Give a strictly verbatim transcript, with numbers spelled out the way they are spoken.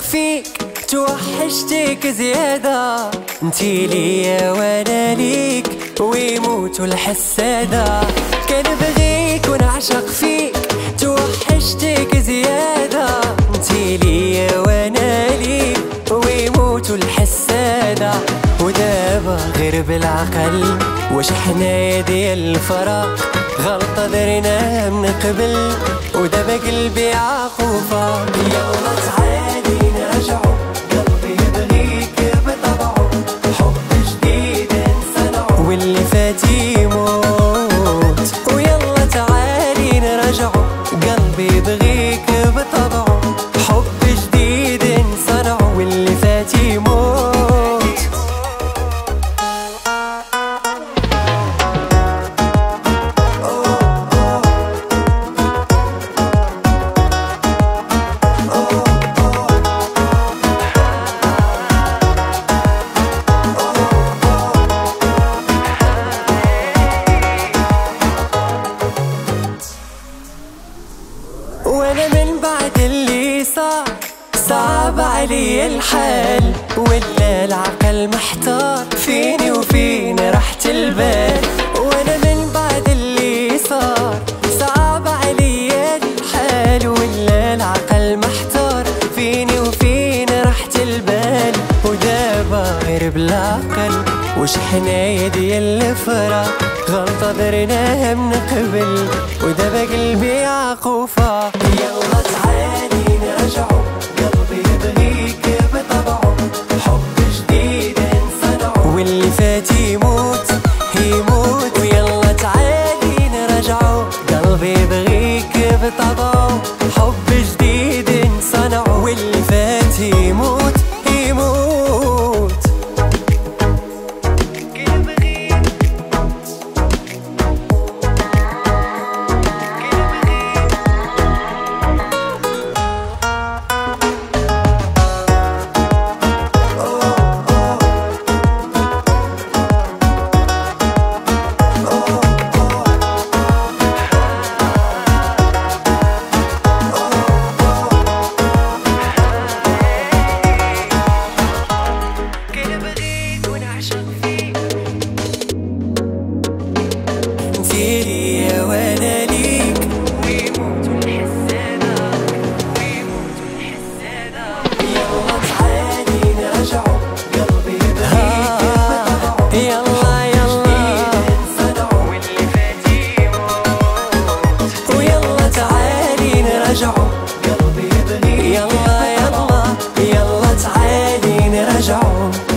فيك توحشتك زيادة، انتي ليا وانا ليك ويموت الحس هذا. كان بغيك ونعشق فيك توحشتك زيادة، انتي ليا وانا ليك ويموت الحس هذا. ودابا غير بالعقل واش حنايا ديال الفراق، غلطة درناها من قبل ودابا قلبي عاقوفة. يلا تعالي نرجعو قلبي يبغيك بطبعو، حب جديد نصنعو واللي فات يموت. ويلا تعالي نرجعو قلبي يبغيك بطبعو، حب جديد نصنعو واللي فات يموت. وانا من بعد اللي صار صعب علي الحال، ولا العقل محتار فيني وفين راحة البال. وانا من بعد اللي صار صعب علي الحال، ولا العقل محتار فيني وفين راحة البال. ودابا غير بالعقل وش حنايا ديال الفراق، غلطة درناها من قبل ودابا قلبي عاقوفة. يلا تعالي نرجعو قلبي يبغيك بطبعو، حب جديد نصنعو واللي فات يموت يموت. ويلا تعالي نرجعو قلبي يبغيك بطبعو، حب جديد نصنعو واللي فات يموت يموت. ليا وانا ليك ويموت الحس هذا ويموت الحس هذا. يلا تعالي نرجعو قلبي يبغيك بطبعو، يلا يلا نصنعو واللي فات يموت. ويلا تعالي نرجعو قلبي يبغيك، يلا يلا يلا تعالي نرجعو.